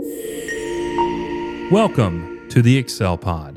Welcome to the Excel Pod.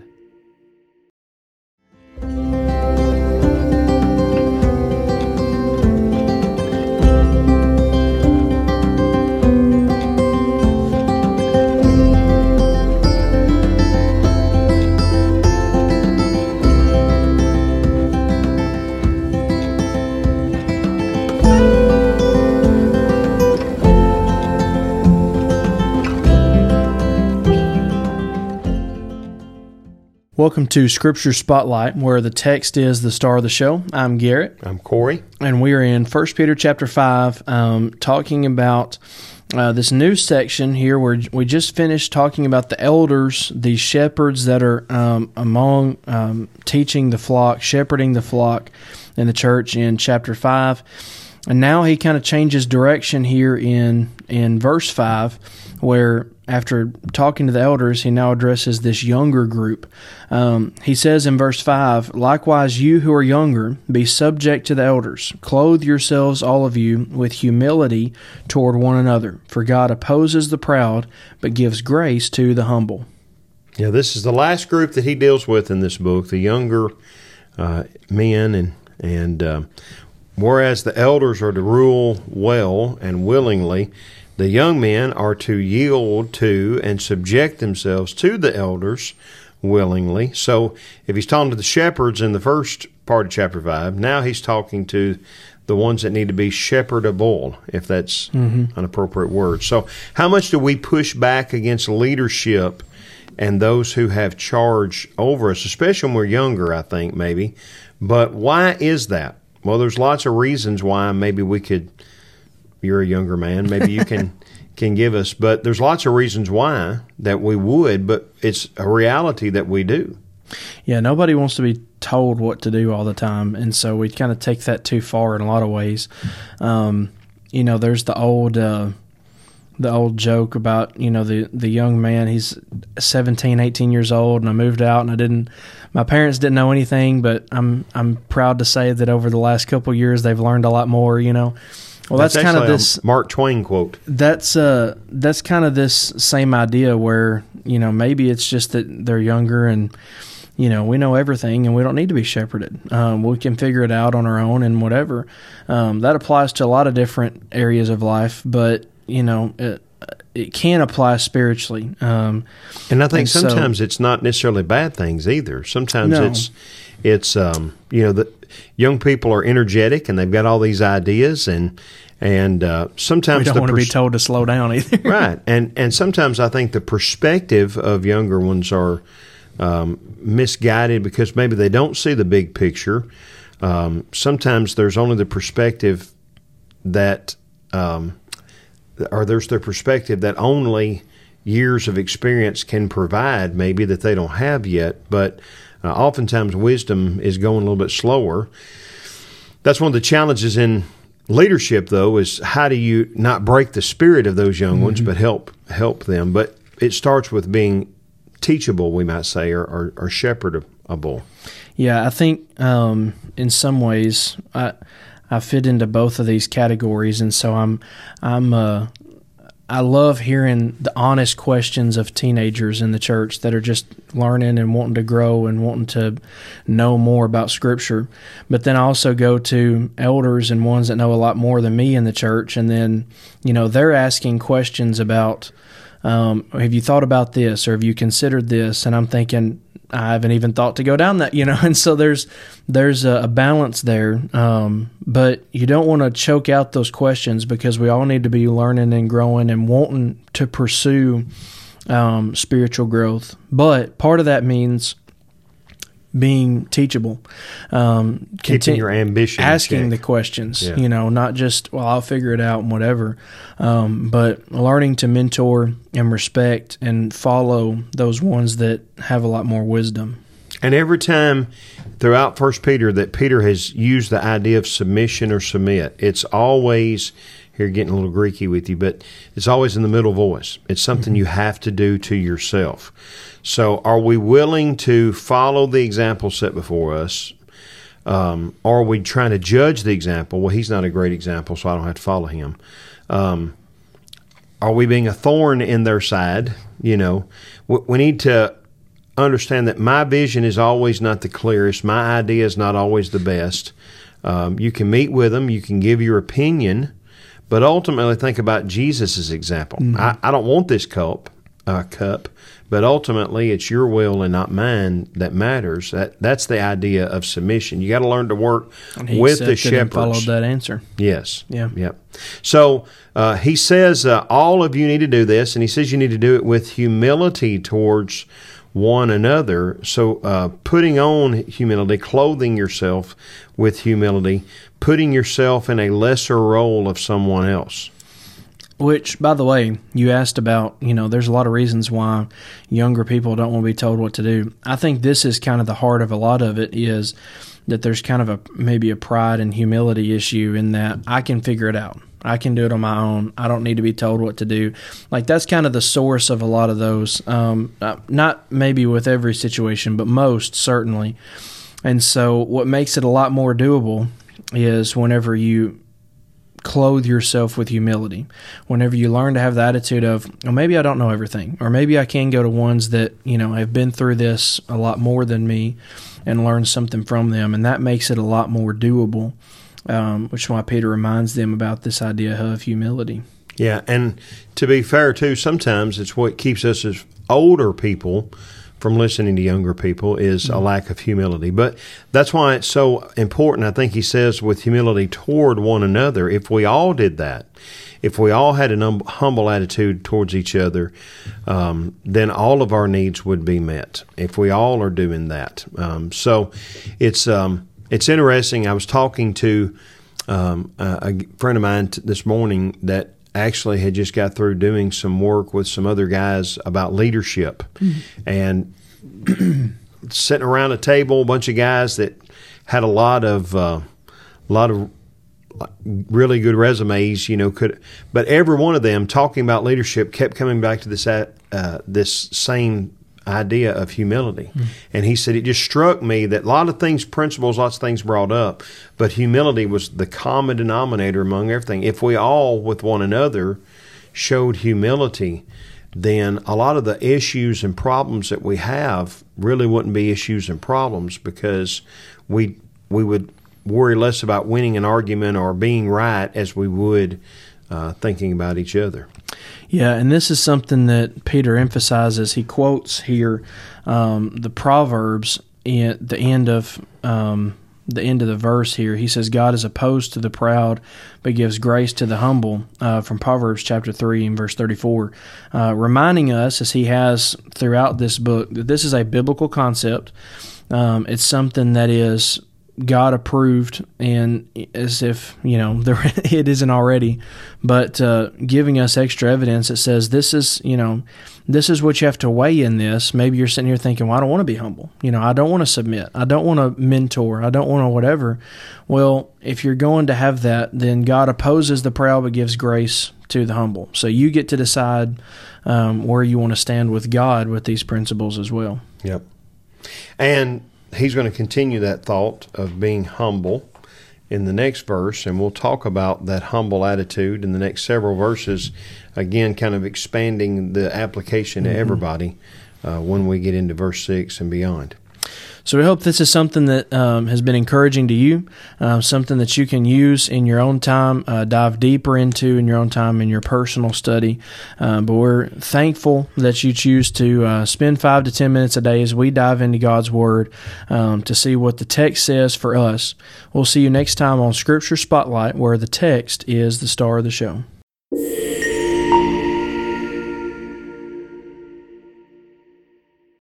Welcome to Scripture Spotlight, where the text is the star of the show. I'm Garrett. I'm Corey. And we are in 1 Peter chapter 5, talking about this new section here where we just finished talking about the elders, the shepherds that are among teaching the flock, shepherding the flock in the church in chapter 5. And now he kind of changes direction here in verse 5, where after talking to the elders, he now addresses this younger group. He says in verse 5, "Likewise you who are younger, be subject to the elders. Clothe yourselves, all of you, with humility toward one another. For God opposes the proud, but gives grace to the humble." Yeah, this is the last group that he deals with in this book, the younger men, and whereas the elders are to rule well and willingly, the young men are to yield to and subject themselves to the elders willingly. So if he's talking to the shepherds in the first part of chapter 5, now he's talking to the ones that need to be shepherdable, if that's an appropriate word. So how much do we push back against leadership and those who have charge over us, especially when we're younger, I think, maybe. But why is that? Well, there's lots of reasons why maybe we could. You're a younger man. Maybe you can give us. But there's lots of reasons why that we would, but it's a reality that we do. Yeah, nobody wants to be told what to do all the time, and so we kind of take that too far in a lot of ways. There's the old joke about, the young man. He's 17, 18 years old, and I moved out, and my parents didn't know anything, but I'm proud to say that over the last couple of years they've learned a lot more, Well, that's kind of this Mark Twain quote. That's kind of this same idea where, maybe it's just that they're younger and, we know everything and we don't need to be shepherded. We can figure it out on our own and whatever. That applies to a lot of different areas of life, but, it can apply spiritually. And I think sometimes it's not necessarily bad things either. Sometimes it's the young people are energetic and they've got all these ideas and sometimes we don't want to be told to slow down either. Right. And sometimes I think the perspective of younger ones are misguided because maybe they don't see the big picture. Sometimes there's only the perspective that there's the perspective that only years of experience can provide, maybe that they don't have yet. But oftentimes wisdom is going a little bit slower. That's one of the challenges in leadership, though, is how do you not break the spirit of those young ones, but help them. But it starts with being teachable, we might say, or shepherdable. Yeah, I think in some ways I fit into both of these categories, and so I love hearing the honest questions of teenagers in the church that are just learning and wanting to grow and wanting to know more about Scripture. But then I also go to elders and ones that know a lot more than me in the church, and then they're asking questions about, have you thought about this, or have you considered this? And I'm thinking, I haven't even thought to go down that, and so there's a balance there, but you don't want to choke out those questions because we all need to be learning and growing and wanting to pursue spiritual growth. But part of that means being teachable, keeping your ambition, asking the questions, not just, well, I'll figure it out and whatever, but learning to mentor and respect and follow those ones that have a lot more wisdom. And every time throughout 1 Peter that Peter has used the idea of submission or submit, it's always, here getting a little Greeky with you, but it's always in the middle voice. It's something you have to do to yourself. So are we willing to follow the example set before us? Or are we trying to judge the example? Well, he's not a great example, so I don't have to follow him. are we being a thorn in their side? You know, we need to understand that my vision is always not the clearest. My idea is not always the best. You can meet with them. You can give your opinion. But ultimately, think about Jesus' example. Mm-hmm. I don't want this cup, but ultimately, it's your will and not mine that matters. That's the idea of submission. You got to learn to work with the shepherds. And followed that answer. Yes. Yeah. Yep. So he says, all of you need to do this, and he says you need to do it with humility towards one another. So putting on humility, clothing yourself with humility, putting yourself in a lesser role of someone else. Which, by the way, you asked about, there's a lot of reasons why younger people don't want to be told what to do. I think this is kind of the heart of a lot of it, is that there's kind of maybe a pride and humility issue in that I can figure it out. I can do it on my own. I don't need to be told what to do. Like, that's kind of the source of a lot of those. Not maybe with every situation, but most certainly. And so what makes it a lot more doable is whenever you clothe yourself with humility, whenever you learn to have the attitude of, well, maybe I don't know everything, or maybe I can go to ones that, have been through this a lot more than me and learn something from them. And that makes it a lot more doable, which is why Peter reminds them about this idea of humility. Yeah, and to be fair, too, sometimes it's what keeps us as older people from listening to younger people is a lack of humility. But that's why it's so important. I think he says with humility toward one another, if we all did that, if we all had an humble attitude towards each other, then all of our needs would be met, if we all are doing that. So it's interesting. I was talking to a friend of mine this morning that actually had just got through doing some work with some other guys about leadership, and sitting around a table, a bunch of guys that had a lot of really good resumes, but every one of them talking about leadership kept coming back to this same idea of humility. And he said, it just struck me that a lot of things, principles, lots of things brought up, but humility was the common denominator among everything. If we all, with one another, showed humility, then a lot of the issues and problems that we have really wouldn't be issues and problems, because we would worry less about winning an argument or being right as we would thinking about each other. Yeah, and this is something that Peter emphasizes. He quotes here the Proverbs at the end of the verse here. He says, God is opposed to the proud, but gives grace to the humble, from Proverbs chapter 3 and verse 34, reminding us, as he has throughout this book, that this is a biblical concept. It's something that is God approved, and as if it isn't already, but giving us extra evidence that says this is what you have to weigh in this. Maybe you're sitting here thinking, well, I don't want to be humble. I don't want to submit. I don't want to mentor. I don't want to whatever. Well, if you're going to have that, then God opposes the proud but gives grace to the humble. So you get to decide where you want to stand with God with these principles as well. Yep. And he's going to continue that thought of being humble in the next verse, and we'll talk about that humble attitude in the next several verses, again, kind of expanding the application to everybody when we get into verse 6 and beyond. So we hope this is something that has been encouraging to you, something that you can use in your own time, dive deeper into in your own time in your personal study. But we're thankful that you choose to spend 5 to 10 minutes a day as we dive into God's Word to see what the text says for us. We'll see you next time on Scripture Spotlight, where the text is the star of the show.